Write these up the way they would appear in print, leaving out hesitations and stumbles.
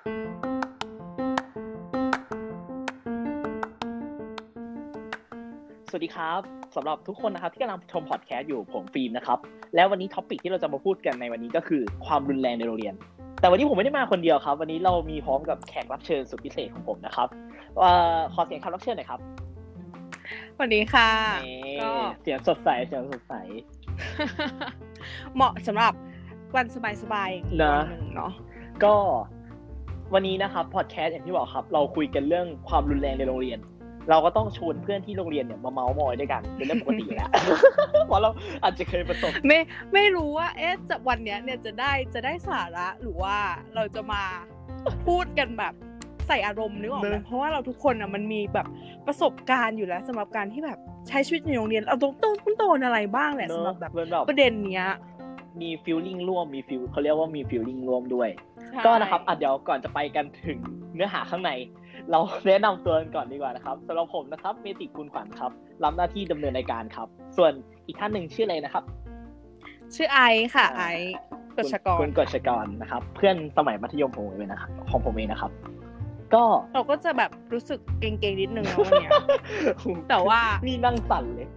สวัสดีครับสำหรับทุกคนนะครับที่กำลังชมพอดแคสต์อยู่ผมฟิล์มนะครับแล้ววันนี้ท็อปิกที่เราจะมาพูดกันในวันนี้ก็คือความรุนแรงในโรงเรียนแต่วันนี้ผมไม่ได้มาคนเดียวครับวันนี้เรามีพร้อมกับแขกรับเชิญสุดพิเศษของผมนะครับขอเสียงคำรับเชิญหน่อยครับสวัสดีค่ะก็เสียงสดใสเหมาะสำหรับวันสบายๆอย่างนี้วันนึงเนาะก็วันนี้นะครับพอดแคสต์อย่างที่บอกครับเราคุยกันเรื่องความรุนแรงในโรงเรียนเราก็ต้องชวนเพื่อนที่โรงเรียนเนี่ยมาเมาท์มอยด้วยกันเป็นเรื่องปกติอยู่แล้ว เพราะเราอาจจะเคยประสบไม่รู้ว่าจะวันเนี้ยเนี่ยจะได้สาระหรือว่าเราจะมาพูดกันแบบใส่อารมณ์นึกออกมั้ยเพราะว่าเราทุกคนน่ะมันมีแบบประสบการณ์อยู่แล้วสำหรับการที่แบบใช้ชีวิตในโรงเรียนเราต้องโดนอะไรบ้างแหละสำหรับแบบประเด็นเนี้ยมีฟีลลิ่งร่วมมีฟีลเขาเรียกว่ามีฟีลลิ่งร่วมด้วยก็นะครับเดี๋ยวก่อนจะไปกันถึงเนื้อหาข้างในเราแนะนำตัวกันก่อนดีกว่านะครับสำหรับผมนะครับเมติคุณขวัญครับรับหน้าที่ดำเนินรายการครับส่วนอีกท่านหนึ่งชื่ออะไรนะครับชื่อไอซ์ค่ะไอซ์กฤษกรคุณกฤษกรนะครับเพื่อนสมัยมัธยมผมเองนะครับของผมเองนะครับก็เราก็จะแบบรู้สึกเกรงๆนิดนึงนะวันนี้แต่ว่านี่นั่งสั่นเลย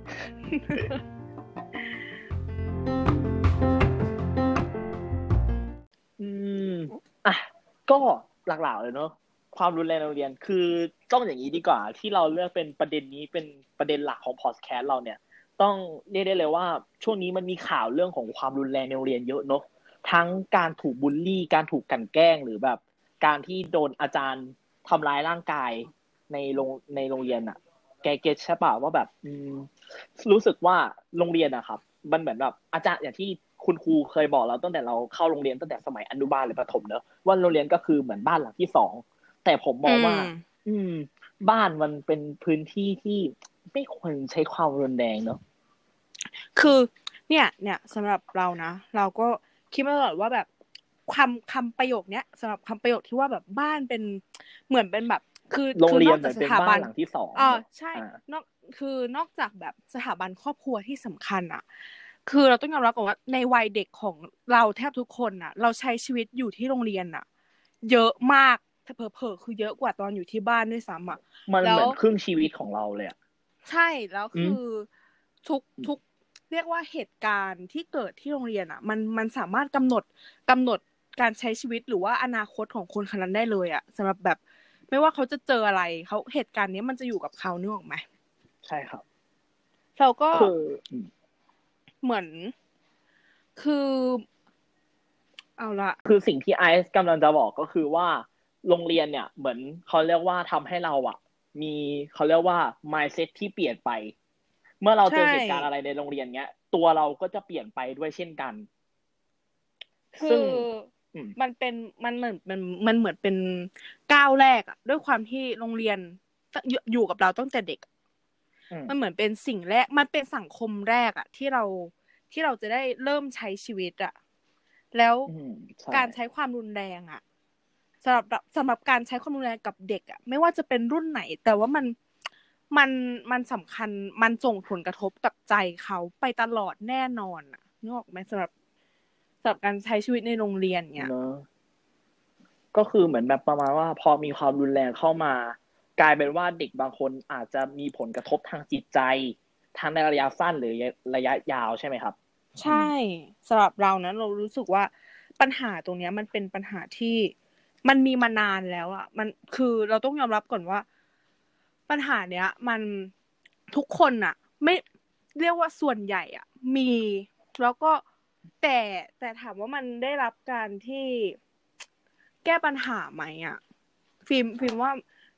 ก็หลักๆเลยเนาะความรุนแรงในโรงเรียนคือต้องอย่างนี้ดีกว่าที่เราเลือกเป็นประเด็นนี้เป็นประเด็นหลักของพอดแคสต์เราเนี่ยต้องเรียกได้เลยว่าช่วงนี้มันมีข่าวเรื่องของความรุนแรงในโรงเรียนเยอะเนาะทั้งการถูกบูลลี่การถูกกลั่นแกล้งหรือแบบการที่โดนอาจารย์ทำร้ายร่างกายในโรงเรียนอ่ะแกเก็ทใช่ป่ะว่าแบบรู้สึกว่าโรงเรียนอะครับมันเหมือนแบบอาจารย์อย่างที่คุณครูเคยบอกเราตั้งแต่เราเข้าโรงเรียนตั้งแต่สมัยอนุบาลหรือประถมเนอะว่าโรงเรียนก็คือเหมือนบ้านหลังที่สองแต่ผมมองว่าบ้านมันเป็นพื้นที่ที่ไม่ควรใช้ความรุนแรงเนอะคือเนี่ยสำหรับเรานะเราก็คิดมาตลอดว่าแบบคำประโยคเนี้ยสำหรับคำประโยคที่ว่าแบบบ้านเป็นเหมือนเป็นแบบคือโรงเรียนเป็นบ้านหลังที่สองใช่นอกจากแบบสถาบันครอบครัวที่สำคัญอ่ะคือเราต้องยอมรับก่อนว่าในวัยเด็กของเราแทบทุกคนน่ะเราใช้ชีวิตอยู่ที่โรงเรียนน่ะเยอะมากเผลอๆคือเยอะกว่าตอนอยู่ที่บ้านด้วยซ้ำอ่ะมันเหมือนครึ่งชีวิตของเราเลยอ่ะใช่แล้วคือทุกเรียกว่าเหตุการณ์ที่เกิดที่โรงเรียนอ่ะมันสามารถกำหนดการใช้ชีวิตหรือว่าอนาคตของคนคนนั้นได้เลยอ่ะสำหรับแบบไม่ว่าเขาจะเจออะไรเขาเหตุการณ์นี้มันจะอยู่กับเขานึกออกไหมใช่ครับเราก็เหมือนคือเอาละคือสิ่งที่ไอซ์กำลังจะบอกก็คือว่าโรงเรียนเนี่ยเหมือนเขาเรียกว่าทำให้เราอ่ะมีเขาเรียกว่า mindset ที่เปลี่ยนไปเมื่อเราเจอเหตุการณ์อะไรในโรงเรียนเงี้ยตัวเราก็จะเปลี่ยนไปด้วยเช่นกันคือมันเหมือนเป็นก้าวแรกอ่ะด้วยความที่โรงเรียนอยู่กับเราตั้งแต่เด็กมันเหมือนเป็นสิ่งแรกมันเป็นสังคมแรกอ่ะที่เราจะได้เริ่มใช้ชีวิตอ่ะแล้วการใช้ความรุนแรงอ่ะสำหรับการใช้ความรุนแรงกับเด็กอ่ะไม่ว่าจะเป็นรุ่นไหนแต่ว่ามันสำคัญมันส่งผลกระทบกับใจเขาไปตลอดแน่นอนอ่ะนึกออกไหมสำหรับการใช้ชีวิตในโรงเรียนเนี่ยก็คือเหมือนแบบประมาณว่าพอมีความรุนแรงเข้ามากลายเป็นว่าเด็กบางคนอาจจะมีผลกระทบทางจิตใจทั้งในระยะสั้นหรือระยะยาวใช่ไหมครับใช่สำหรับเรานะเรารู้สึกว่าปัญหาตรงนี้มันเป็นปัญหาที่มันมีมานานแล้วอ่ะมันคือเราต้องยอมรับก่อนว่าปัญหาเนี้ยมันทุกคนอ่ะไม่เรียกว่าส่วนใหญ่อ่ะมีแล้วก็แต่ถามว่ามันได้รับการที่แก้ปัญหาไหมอ่ะฟิล์มว่า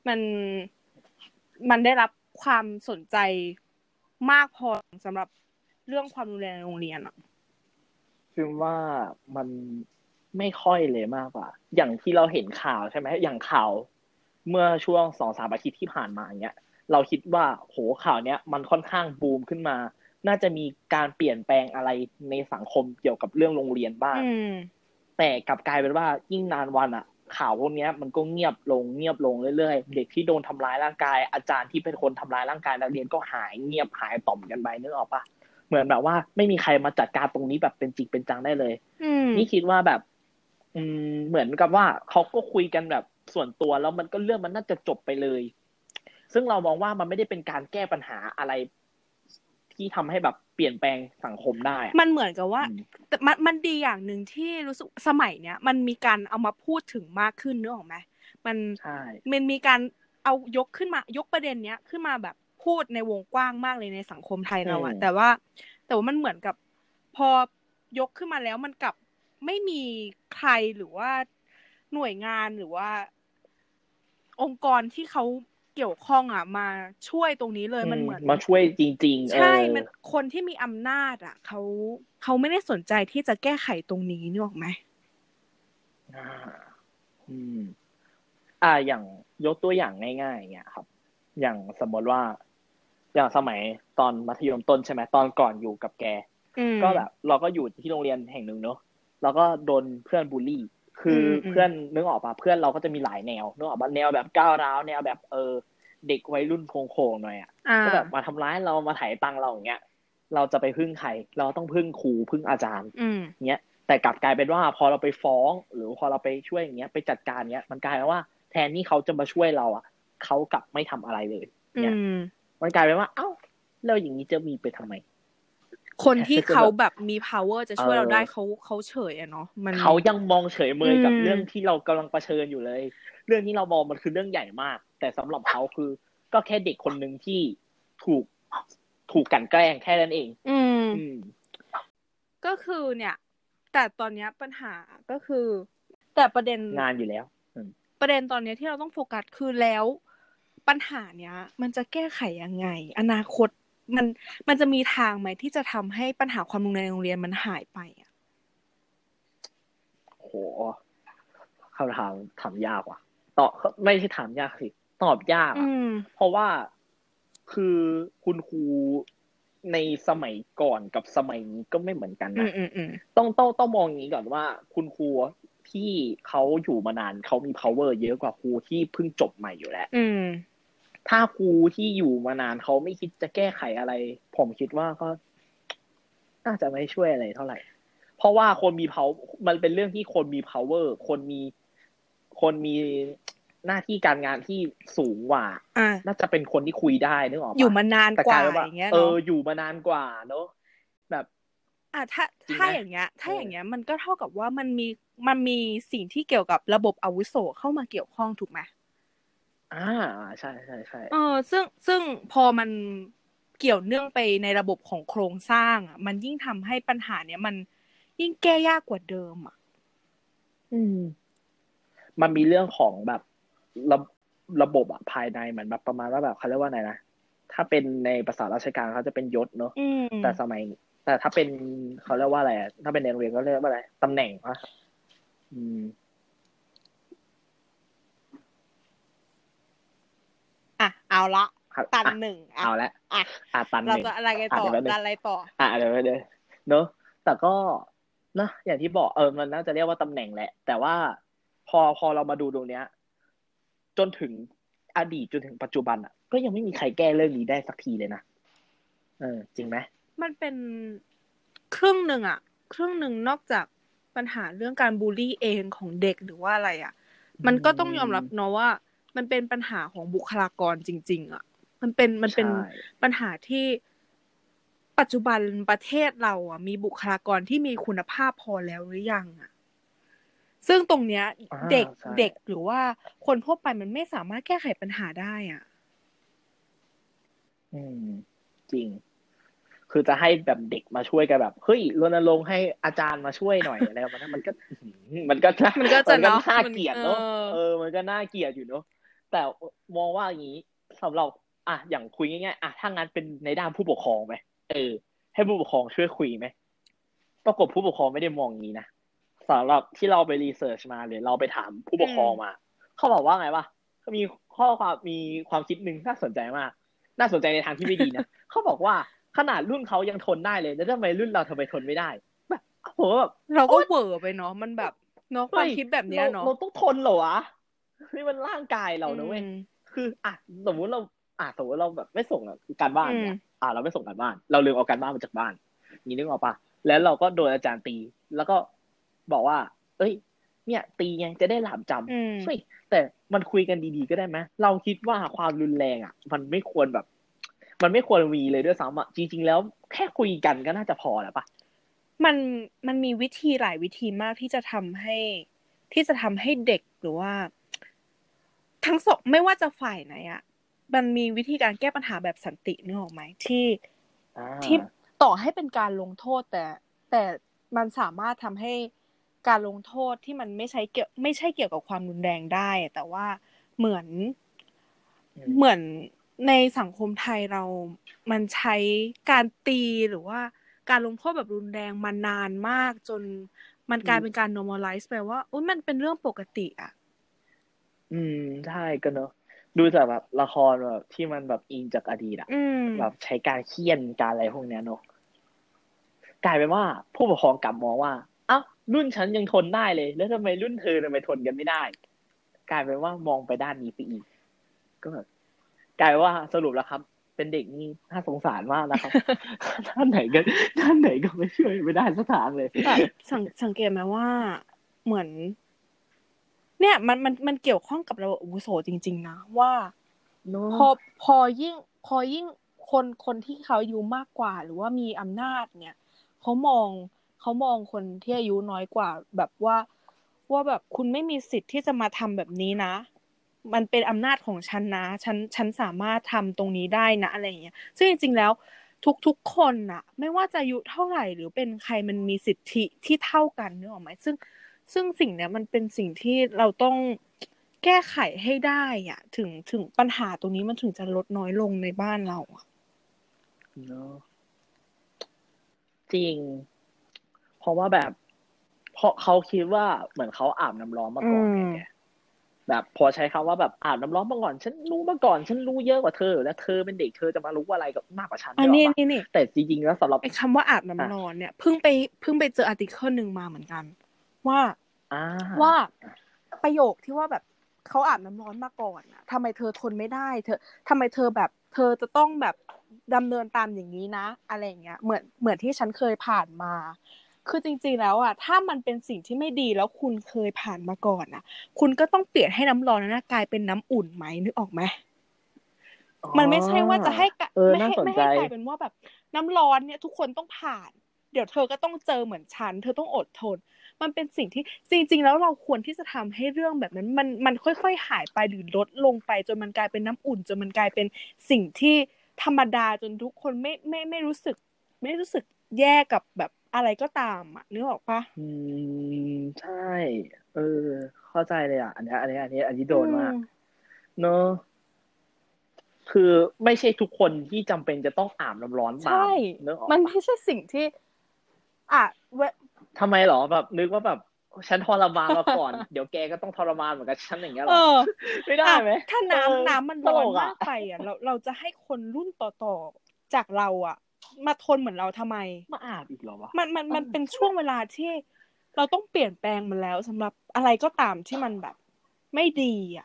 มันได้รับความสนใจมากพอสำหรับเรื่องความรุนแรงในโรงเรียนอ่ะฟิล์มว่ามันไม่ค่อยเลยมากกว่าอย่างที่เราเห็นข่าวใช่ไหมอย่างข่าวเมื่อช่วง 2-3 อาทิตย์ที่ผ่านมาเนี้ยเราคิดว่าโหข่าวเนี้ยมันค่อนข้างบูมขึ้นมาน่าจะมีการเปลี่ยนแปลงอะไรในสังคมเกี่ยวกับเรื่องโรงเรียนบ้างแต่กลับกลายเป็นว่ายิ่งนานวันอ่ะข่าวพวกนี้มันก็เงียบลงเรื่อยๆเด็กที่โดนทำร้ายร่างกายอาจารย์ที่เป็นคนทำร้ายร่างกายนักเรียนก็หายเงียบหายต่อมกันไปนึกออกปะเหมือนแบบว่าไม่มีใครมาจัดการตรงนี้แบบเป็นจริงเป็นจังได้เลยนี่คิดว่าแบบเหมือนกับว่าเขาก็คุยกันแบบส่วนตัวแล้วมันก็เรื่องมันน่าจะจบไปเลยซึ่งเรามองว่ามันไม่ได้เป็นการแก้ปัญหาอะไรที่ทำให้แบบเปลี่ยนแปลงสังคมได้มันเหมือนกับว่าแต่มันดีอย่างหนึ่งที่รู้สึกสมัยเนี้ยมันมีการเอามาพูดถึงมากขึ้นนึกออกไหมมันมีการเอายกขึ้นมายกประเด็นเนี้ยขึ้นมาแบบพูดในวงกว้างมากเลยในสังคมไทยเราอะแต่ว่ามันเหมือนกับพอยกขึ้นมาแล้วมันกลับไม่มีใครหรือว่าหน่วยงานหรือว่าองค์กรที่เขาเกี่ยวข้องอ่ะมาช่วยตรงนี้เลยมันเหมือนมาช่วยจริงๆใช่มันคนที่มีอำนาจอ่ะเขาไม่ได้สนใจที่จะแก้ไขตรงนี้นึกออกไหมอย่างยกตัวอย่างง่ายๆเนี่ยครับอย่างสมมติว่าอย่างสมัยตอนมัธยมต้นใช่ไหมตอนก่อนอยู่กับแกก็แบบเราก็อยู่ที่โรงเรียนแห่งหนึ่งเนอะแล้วก็โดนเพื่อนบูลลี่คือเพื่อนนึกออกป่ะเพื่อนเราก็จะมีหลายแนวนึกออกป่ะแนวแบบก้าวร้าวแนวแบบเด็กวัยรุ่นโคงๆหน่อยอ่ะก็แบบมาทำร้ายเรามาไถ่ตังเราอย่างเงี้ยเราจะไปพึ่งใครเราต้องพึ่งครูพึ่งอาจารย์เงี้ยแต่กลับกลายเป็นว่าพอเราไปฟ้องหรือพอเราไปช่วยอย่างเงี้ยไปจัดการเงี้ยมันกลายเป็นว่าแทนที่เขาจะมาช่วยเราอ่ะเขากลับไม่ทำอะไรเลยเนี่ยมันกลายเป็นว่าเอ้าเราอย่างนี้จะมีไปทำไมคนที่เขาแบบมี power จะช่วยเราได้เขาเฉยอะเนาะเขายังมองเฉยเมยกับเรื่องที่เรากำลังเผชิญอยู่เลยเรื่องที่เรามองมันคือเรื่องใหญ่มากแต่สำหรับเขาคือก็แค่เด็กคนนึงที่ถูกกลั่นแกล้งแค่นั้นเองก็คือเนี่ยแต่ตอนนี้ปัญหาก็คือแต่ประเด็นงานอยู่แล้วประเด็นตอนนี้ที่เราต้องโฟกัสคือแล้วปัญหาเนี้ยมันจะแก้ไขยังไงอนาคตมันจะมีทางไหมที่จะทำให้ปัญหาความรุนแรงในโรงเรียนมันหายไปอ่ะโหคำถามยากว่ะตอบไม่ใช่ถามยากสิตอบยากเพราะว่าคือคุณครูในสมัยก่อนกับสมัยนี้ก็ไม่เหมือนกันนะต้องมองอย่างนี้ก่อนว่าคุณครูที่เขาอยู่มานานเขามี power เยอะกว่าครูที่เพิ่งจบใหม่อยู่แล้วถ้าครูที่อยู่มานานเขาไม่คิดจะแก้ไขอะไรผมคิดว่าก็น่าจะไม่ช่วยอะไรเท่าไหร่เพราะว่าคนมี power มันเป็นเรื่องที่คนมี power คนมีหน้าที่การงานที่สูงกว่าน่าจะเป็นคนที่คุยได้นึกออกปะอยู่มานานกว่าอย่างเงี้ยเนาะอยู่มานานกว่าเนาะแบบถ้าอย่างเงี้ยมันก็เท่ากับว่ามันมีสิ่งที่เกี่ยวกับระบบอาวุโสเข้ามาเกี่ยวข้องถูกไหมใช่ใช่ใช่ซึ่งพอมันเกี่ยวเนื่องไปในระบบของโครงสร้างอ่ะมันยิ่งทำให้ปัญหาเนี้ยมันยิ่งแก้ยากกว่าเดิมอ่ะมันมีเรื่องของแบบระบบอะภายในเหมือนแบบประมาณว่าแบบเขาเรียกว่าไงนะถ้าเป็นในภาษาราชการเขาจะเป็นยศเนอะแต่ถ้าเป็นเขาเรียกว่าอะไรถ้าเป็นในโรงเรียนก็เรียกว่าอะไรตำแหน่งปะเอาละตันหนึ่งเอาละตันหนึ่งเราจะอะไรกันต่ออะไรต่อเดี๋ยวเนอะแต่ก็นะอย่างที่บอกมันน่าจะเรียกว่าตำแหน่งแหละ แต่ว่าพอเรามาดูตรงเนี้ยจนถึงอดีตจนถึงปัจจุบันอ่ะก็ยังไม่มีใครแก้เรื่องนี้ได้สักทีเลยนะจริงไหมมันเป็นครึ่งหนึ่งนอกจากปัญหาเรื่องการบูลลี่เองของเด็กหรือว่าอะไรอ่ะมันก็ต้องยอมรับเนาะว่ามันเป็นปัญหาของบุคลากรจริงๆอ่ะมันเป็นปัญหาที่ปัจจุบันประเทศเราอ่ะมีบุคลากรที่มีคุณภาพพอแล้วหรือยังอ่ะซึ่งตรงเนี้ยเด็กหรือว่าคนทั่วไปมันไม่สามารถแก้ไขปัญหาได้อ่ะจริงคือจะให้แบบเด็กมาช่วยกันแบบเฮ้ยรณรงค์ให้อาจารย์มาช่วยหน่อยอะไรแบบนั้นมันก็จะน่าเกลียดเนาะมันก็น่าเกลียดอยู่เนาะแต่มองว่าอย่างนี้สำหรับอย่างคุยง่ายๆถ้างั้นเป็นในด้านผู้ปกครองไหมให้ผู้ปกครองช่วยคุยไหมปรากฏผู้ปกครองไม่ได้มองอย่างนี้นะสำหรับที่เราไปรีเสิร์ชมาหรือเราไปถามผู้ปกครองมาเขาบอกว่าไงวะเขามีความคิดหนึ่งน่าสนใจมากน่าสนใจในทางที่ไม่ดีนะเขาบอกว่าขนาดรุ่นเขายังทนได้เลยแล้วทำไมรุ่นเราทำไมทนไม่ได้แบบโหแบบเราก็เวอร์ไปเนาะมันแบบเนาะความคิดแบบนี้เนาะเราต้องทนเหรอวะนี่มันร่างกายเรานะเว้ยคือสมมุติเราแบบไม่ส่งการบ้านเนี่ยเราไม่ส่งการบ้านเราลืมเอาการบ้านมาจากบ้านนี่นึกออกปะแล้วเราก็โดนอาจารย์ตีแล้วก็บอกว่าเอ้ยเนี่ยตีไงจะได้หลาบจำเฮ้ยแต่มันคุยกันดีๆก็ได้ไหมเราคิดว่าความรุนแรงอ่ะมันไม่ควรแบบมันไม่ควรมีเลยด้วยซ้ำอ่ะจริงๆแล้วแค่คุยกันก็น่าจะพอแล้วปะมันมีวิธีหลายวิธีมากที่จะทำให้เด็กหรือว่าทั้งสองไม่ว่าจะฝ่ายไหนอ่ะมันมีวิธีการแก้ปัญหาแบบสันตินึกออกไหมที่ต่อให้เป็นการลงโทษแต่มันสามารถทำให้การลงโทษที่มันไม่ใช่เกี่ยวกับความรุนแรงได้แต่ว่าเหมือนในสังคมไทยเรามันใช้การตีหรือว่าการลงโทษแบบรุนแรงมานานมากจนมันกลายเป็นการ normalize ไปว่าอุ๊ยมันเป็นเรื่องปกติอ่ะใช่ก็เนอะดูจากแบบละครแบบที่มันแบบอิงจากอดีตอะแบบใช้การเฆี่ยนการอะไรพวกเนี้ยเนอะกลายเป็นว่าผู้ปกครองกลับมองว่าอ้าวรุ่นฉันยังทนได้เลยแล้วทำไมรุ่นเธอทำไมทนกันไม่ได้กลายเป็นว่ามองไปด้านนี้ไปอีกก็แบบกลายว่าสรุปแล้วครับเป็นเด็กนี่น่าสงสารมากนะครับด้านไหนก็ไม่ช่วยไม่ได้สักทางเลยสังเกตไหมว่าเหมือนเนี่ยมันเกี่ยวข้องกับระบบอาวุโสจริงๆนะว่าพอยิ่งคนที่เขาอายุมากกว่าหรือว่ามีอำนาจเนี่ยเขามองคนที่อายุน้อยกว่าแบบว่าแบบคุณไม่มีสิทธิ์ที่จะมาทำแบบนี้นะมันเป็นอำนาจของฉันนะฉันสามารถทำตรงนี้ได้นะอะไรอย่างเงี้ยซึ่งจริงๆแล้วทุกคนน่ะไม่ว่าจะอายุเท่าไหร่หรือเป็นใครมันมีสิทธิที่เท่ากันนึกออกไหมซึ่งสิ่งเนี้ยมันเป็นสิ่งที่เราต้องแก้ไขให้ได้อ่ะถึงปัญหาตรงนี้มันถึงจะลดน้อยลงในบ้านเราอ่ะเนาะจริงเพราะว่าแบบเพราะเขาคิดว่าเหมือนเขาอาบน้ำร้อนมาก่อนไงแบบพอใช้คำว่าแบบอาบน้ำร้อนมาก่อนฉันรู้มาก่อนฉันรู้เยอะกว่าเธอแล้วเธอเป็นเด็กเธอจะมารู้อะไรกับมากกว่าฉันได้หรอปะแต่จริงๆแล้วสำหรับไอ้คำว่าอาบน้ำร้อนเนี่ยเพิ่งไปเจออาร์ติเคิลนึงมาเหมือนกันว่าประโยคที่ว่าแบบเขาอาบน้ำร้อนมาก่อนน่ะทำไมเธอทนไม่ได้ทำไมเธอแบบเธอจะต้องแบบดำเนินตามอย่างนี้นะอะไรอย่างเงี้ยเหมือนที่ฉันเคยผ่านมาคือจริงๆแล้วอ่ะถ้ามันเป็นสิ่งที่ไม่ดีแล้วคุณเคยผ่านมาก่อนอ่ะคุณก็ต้องเปลี่ยนให้น้ำร้อนนั้นกลายเป็นน้ำอุ่นไหมนึกออกไหมมันไม่ใช่ว่าจะให้ไม่ให้กลายเป็นว่าแบบน้ำร้อนเนี่ยทุกคนต้องผ่านเดี๋ยวเธอก็ต้องเจอเหมือนฉันเธอต้องอดทนมันเป็นสิ่งที่จริงๆแล้วเราควรที่จะทำให้เรื่องแบบนั้นมันค่อยๆหายไปหรือลดลงไปจนมันกลายเป็นน้ำอุ่นจนมันกลายเป็นสิ่งที่ธรรมดาจนทุกคนไม่รู้สึกแย่กับแบบอะไรก็ตามอ่ะนึกออกปะใช่เข้าใจเลยอ่ะอันนี้โดนมากเนอะคือไม่ใช่ทุกคนที่จำเป็นจะต้องอาบน้ำร้อนตามเนอะมันไม่ใช่สิ่งที่อ่ะทำไมหรอแบบนึกว่าแบบฉันทรมานมาก่อนเดี๋ยวแกก็ต้องทรมานเหมือนกับฉันอย่างเงี้ยหรอไม่ได้ไหมถ้าน้ำมันร้อนมากไปอ่ะเราจะให้คนรุ่นต่อจากเราอ่ะมาทนเหมือนเราทำไมมาอาบอีกเหรอวะมันเป็นช่วงเวลาที่เราต้องเปลี่ยนแปลงมันแล้วสำหรับอะไรก็ตามที่มันแบบไม่ดีอ่ะ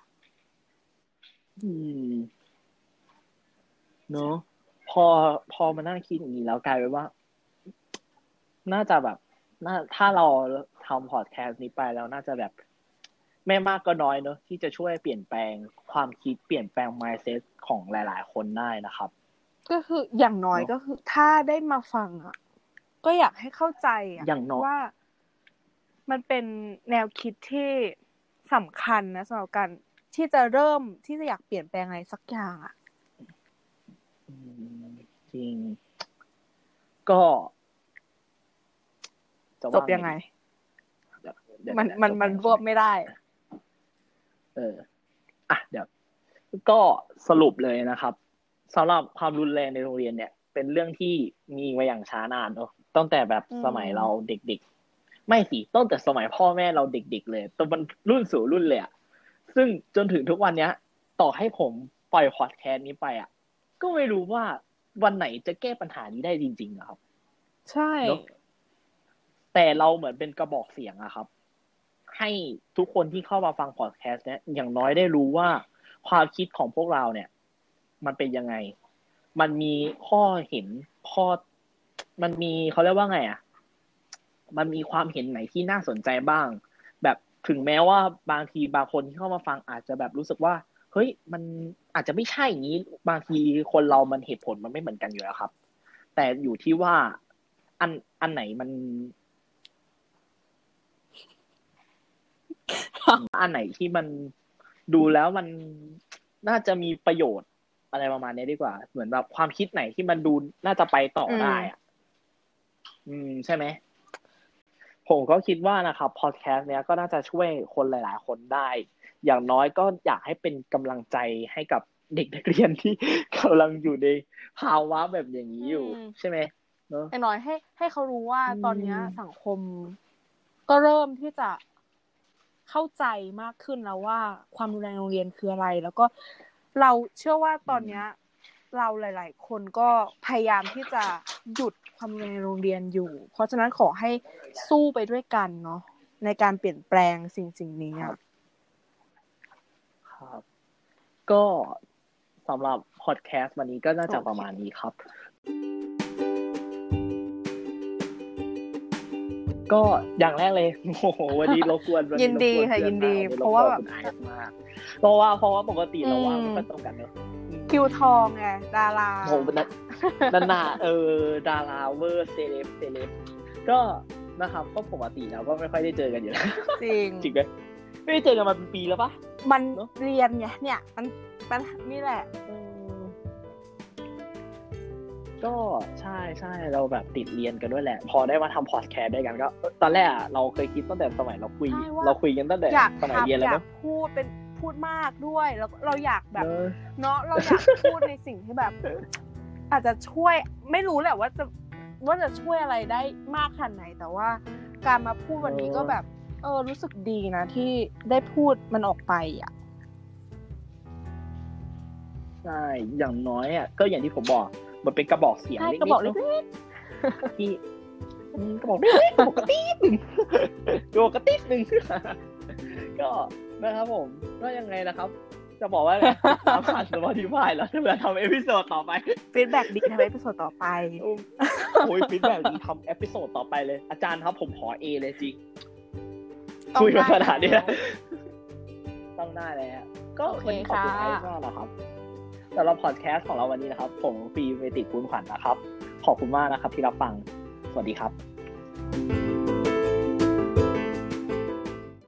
เนอะพอมานั่งคิดอย่างนี้แล้วกลายเป็นว่าน่าจะแบบถ้าเราทำพอดแคสต์นี้ไปแล้วน่าจะแบบไม่มากก็น้อยเนอะที่จะช่วยเปลี่ยนแปลงความคิดเปลี่ยนแปลง mindset ของหลายๆคนได้นะครับก็คืออย่างน้อยก็คือถ้าได้มาฟังอ่ะก็อยากให้เข้าใจอ่ะว่ามันเป็นแนวคิดที่สำคัญนะสำหรับการที่จะเริ่มที่จะอยากเปลี่ยนแปลงอะไรสักอย่างอ่ะจริงก็จบยังไงมันรวบไม่ได้เดี๋ยวก็สรุปเลยนะครับสำหรับความรุนแรงในโรงเรียนเนี่ยเป็นเรื่องที่มีมาอย่างช้านานเนอะตั้งแต่แบบสมัยเราเด็กๆไม่สิตั้งแต่สมัยพ่อแม่เราเด็กๆเลยแต่มันรุ่นสู่รุ่นเลยอะซึ่งจนถึงทุกวันเนี้ยต่อให้ผมปล่อยพอดแคสต์นี้ไปอะก็ไม่รู้ว่าวันไหนจะแก้ปัญหานี้ได้จริงๆนะครับใช่แต่เราเหมือนเป็นกระบอกเสียงอะครับให้ทุกคนที่เข้ามาฟังพอดแคสต์เนี้ยอย่างน้อยได้รู้ว่าความคิดของพวกเราเนี่ยมันเป็นยังไงมันมีข้อเห็นมันมีเขาเรียกว่าไงอ่ะมันมีความเห็นไหนที่น่าสนใจบ้างแบบถึงแม้ว่าบางทีบางคนที่เข้ามาฟังอาจจะแบบรู้สึกว่าเฮ้ยมันอาจจะไม่ใช่อย่างนี้บางทีคนเรามันเหตุผลมันไม่เหมือนกันอยู่แล้วครับแต่อยู่ที่ว่าอันไหนมันอันไหนที่มันดูแล้วมันน่าจะมีประโยชน์อะไรประมาณนี้ดีกว่าเหมือนแบบความคิดไหนที่มันดูน่าจะไปต่อได้อ่ะใช่ไหมผมก็คิดว่านะครับพอดแคสต์เนี้ยก็น่าจะช่วยคนหลายๆคนได้อย่างน้อยก็อยากให้เป็นกำลังใจให้กับเด็กนักเรียนที่กำลังอยู่ในภาวะแบบอย่างนี้อยู่ใช่ไหมเนอะอย่างน้อยให้เขารู้ว่าตอนนี้สังคมก็เริ่มที่จะเข้าใจมากขึ้นแล้วว่าความรุนแรงโรงเรียนคืออะไรแล้วก็เราเชื่อว่าตอนนี้เราหลายๆคนก็พยายามที่จะหยุดความรุนแรงในโรงเรียนอยู่เพราะฉะนั้นขอให้สู้ไปด้วยกันเนาะในการเปลี่ยนแปลงสิ่งนี้ครับก็สำหรับพอดแคสต์วันนี้ก็น่าจะประมาณนี้ครับก็อย่างแรกเลยโอ้โหวันนี้รบกวนยินดีค่ะยินดีเพราะว่าแบบเพราะว่าปกติเราว่างไม่ค่อยตรงกันเนอะคิวทองไงดาราโหนั่นน่ะดาราเวอร์เซเลบก็นะครับก็ปกติแล้วก็ไม่ค่อยได้เจอกันอยู่แล้วจริงไหมไม่ได้เจอกันมาเป็นปีแล้วปะมันเรียนไงเนี่ยมันนี่แหละก็ใช่เราแบบติดเรียนกันด้วยแหละพอได้มาทำพอดแคสต์ด้วยกันก็ตอนแรกเราเคยคิดตั้งแต่สมัยเราคุยกันตั้งแต่สมัยเรียนแล้วอยากพูดมากด้วยแล้วเราอยากแบบเนาะเราอยากพูดในสิ่งที่แบบอาจจะช่วยไม่รู้แหละว่าจะช่วยอะไรได้มากขนาดไหนแต่ว่าการมาพูดวันนี้ก็แบบรู้สึกดีนะที่ได้พูดมันออกไปอ่ะใช่อย่างน้อยอ่ะก็อย่างที่ผมบอกมันเป็นกระบอกเสียงเล็กๆกระบอกเล็กๆที่กระบอกเล็กๆกระบอกกระติ๊บนึงก็นะครับผมก็ยังไงนะครับจะบอกว่าตามผ่าน Spotify แล้วจะมาทำเอพิโซดต่อไปฟีดแบ็กดีทำเอพิโซดต่อไปโอ้ยฟีดแบ็กดีทำเอพิโซดต่อไปเลยอาจารย์ครับผมขอ A เลยจริงคุยมาขนาดนี้ต้องได้แล้วก็วันนี้ขอบคุณไอซ์มากนะครับสำหรับพอดแคสต์ของเราวันนี้นะครับผมปีไปติดคุณขวัญนะครับขอบคุณมากนะครับที่รับฟังสวัสดีครับ